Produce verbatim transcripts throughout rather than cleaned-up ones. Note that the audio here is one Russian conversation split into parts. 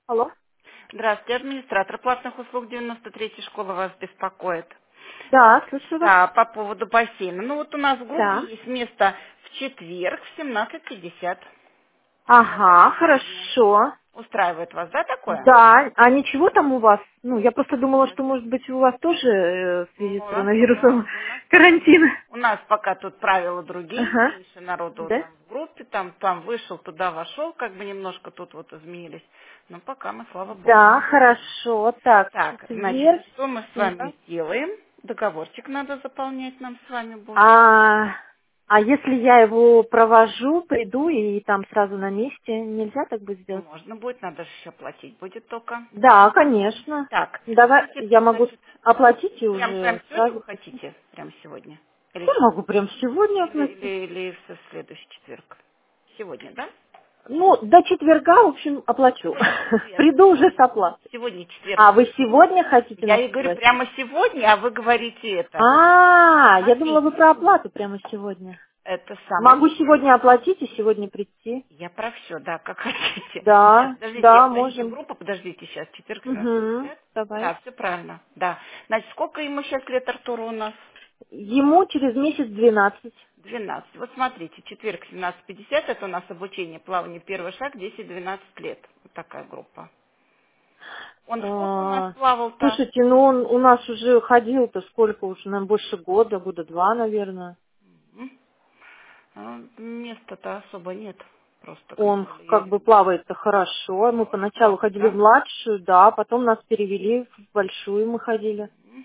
Алло. Здравствуйте, администратор платных услуг девяносто третьей школы вас беспокоит. Да, слушаю вас. Да, по поводу бассейна. Ну вот у нас в группе Да. есть место в четверг в семнадцать пятьдесят. Ага, Свободное. хорошо. Устраивает вас, да, такое? Да, а ничего там у вас? Ну, я просто думала, Нет. что, может быть, у вас тоже э, в Ну, связи с У нас, коронавирусом у нас пока карантин. у нас пока тут правила другие, Ага. меньше народу Да? там в группе, там, там вышел, туда вошел, как бы немножко тут вот изменились. Но пока мы, слава богу, Да, свободны. хорошо. Так, в Так, значит, четверг. что мы с вами сделаем? Договорчик надо заполнять нам с вами будет. А, а если я его провожу, приду и там сразу на месте, нельзя так будет Ну, сделать? можно будет, надо же еще платить будет только. Да, конечно. Так, Давай, значит, я могу значит, оплатить и прям, прям уже сегодня вы сразу. хотите? Прям сегодня? Или, Я могу прям сегодня или, оплатить. или, или в следующий четверг? Сегодня, да? Ну, до четверга, в общем, оплачу. Сегодня четверг. Приду уже с оплатой. Сегодня четверг. А, вы сегодня хотите Я нас ей говорю пригласить? прямо сегодня, а вы говорите это. А, я думала, вы Смотрите, про оплату прямо сегодня. это самое. Могу сегодня оплатить и сегодня прийти. Я про все, да, как хотите. Сейчас, Да, подождите, я да, проверю можем. группу, подождите, сейчас, четверг, семнадцать Угу, пятьдесят. давай. Да, все правильно, да. Значит, сколько ему сейчас лет Артуру у нас? Ему через месяц двенадцать. двенадцать. Вот смотрите, четверг, семнадцать пятьдесят, это у нас обучение плаванию, первый шаг, десять-двенадцать лет. Вот такая группа. Он сколько у нас А, плавал-то? слушайте, ну он у нас уже ходил-то сколько уже, наверное, больше года, года два, наверное. М? А, места-то особо нет, просто Он Наталья как бы Юрьевна. плавает-то хорошо. Мы Хорош поначалу плавает, ходили в да? младшую, да, потом нас перевели в большую мы ходили. М.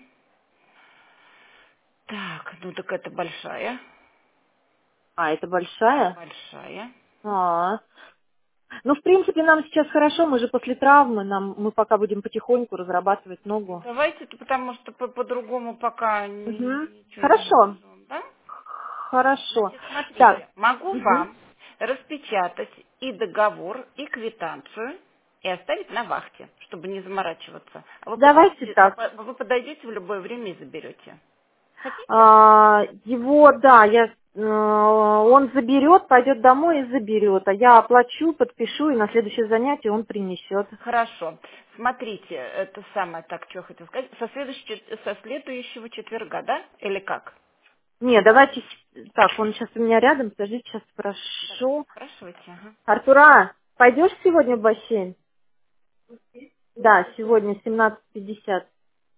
Так, ну так это большая. А, это большая? Большая. А, ну, в принципе, нам сейчас хорошо, мы же после травмы, нам, мы пока будем потихоньку разрабатывать Ну, ногу. давайте, то потому что по- по-другому пока Угу. ни- ничего не Хорошо, можем, да? хорошо. Значит, Так, смотрите, могу угу. вам распечатать и договор, и квитанцию, и оставить на вахте, чтобы не заморачиваться. А вы Давайте подойдете, так. по- вы подойдете в любое время и заберете. Хотите? А, его, да, я, э, он заберет, пойдет домой и заберет, а я оплачу, подпишу, и на следующее занятие он принесет. Хорошо. Смотрите, это самое, так, что я хотела сказать, со, следующего, со следующего четверга, да? Или как? Не, давайте, с- так, он сейчас у меня рядом, подождите, сейчас Давайте, спрошу. спрашивайте. Ага. Артура, пойдешь сегодня в бассейн? Да, сегодня семнадцать пятьдесят.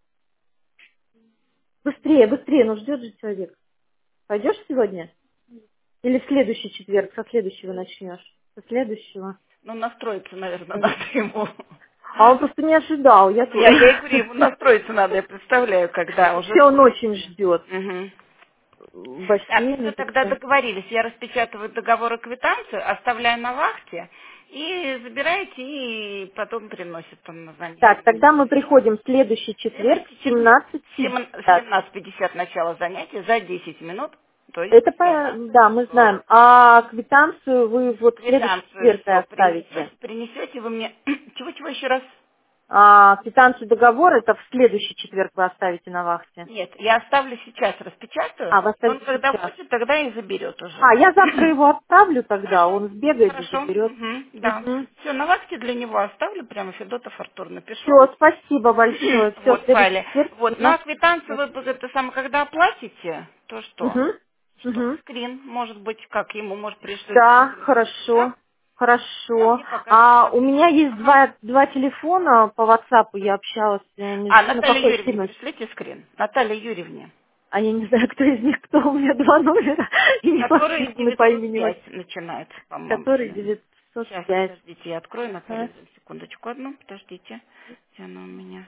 Быстрее, быстрее, ну ждет же человек. Пойдешь сегодня? Или в следующий четверг, со следующего начнешь? Со следующего. Ну, настроиться, наверное, надо ему. А он просто не ожидал, я Я, тоже. я и говорю, ему настроиться надо, я представляю, когда уже Все, он очень сможете. ждет Мгм. Так, бассейн, все, это тогда все. договорились. Я распечатываю договор и квитанцию, оставляю на вахте, и забираете, и потом приносит он на Так, занятие. тогда мы приходим в следующий четверг Следующий в четверг семнадцать в пятьдесят. семнадцать пятьдесят начало занятия за десять минут, то есть Это, по- семнадцать да, мы сорок. знаем. А квитанцию вы вот в следующий Квитанцию четверг и все оставите. принесете, принесете вы мне... Чего-чего еще раз? А квитанцию договор это в следующий четверг вы оставите на вахте. Нет, я оставлю сейчас, распечатаю, А, вы и он оставите когда сейчас. хочет, тогда и заберет уже. А, я завтра его отправлю тогда, Хорошо, он сбегает и хорошо, заберет. мгм, да. Угу. Все, на вахте для него оставлю, прямо Федотов Артур напишу. Все, спасибо большое. Все, Вот, следующий файле. четверг, Вот, ну а семнадцать квитанцию пятьдесят. вы это самое, когда оплатите, то что? Угу. Что? Угу. Скрин, может быть, как ему, может, пришлете на Да, телефон. Да? хорошо. Ну, а Хорошо. мне покажете А у как. меня есть Ага. два, два телефона по WhatsApp, я общалась, я не А, знаю, на Наталье какой Юрьевне скинуть. пришлите скрин. Наталье Юрьевне. А я не знаю, кто из них, кто у меня два номера, и не Который подписаны по девятьсот имени Вась- пять начинается, по-моему. который девятьсот Сейчас, пять. подождите, я открою Наталью Ага. Юрьевну, секундочку одну, подождите. Где она у меня?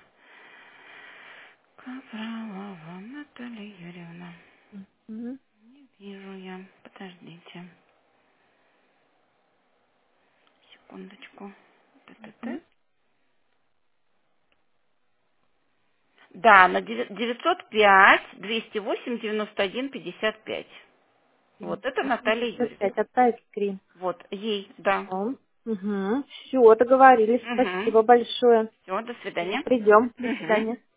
Капралова Наталья Юрьевна. Мгм. Не вижу я. Подождите. Секундочку. Т-т-т. Мгм. Да, на девя- девятьсот пять двести восемь девяносто один пятьдесят пять. Вот это Наталья девятьсот пять. Юрьевна. Отправить скрин. Вот, ей, да. Угу. Все, договорились. Угу. Спасибо большое. Все, до свидания. Придем. До Угу. свидания.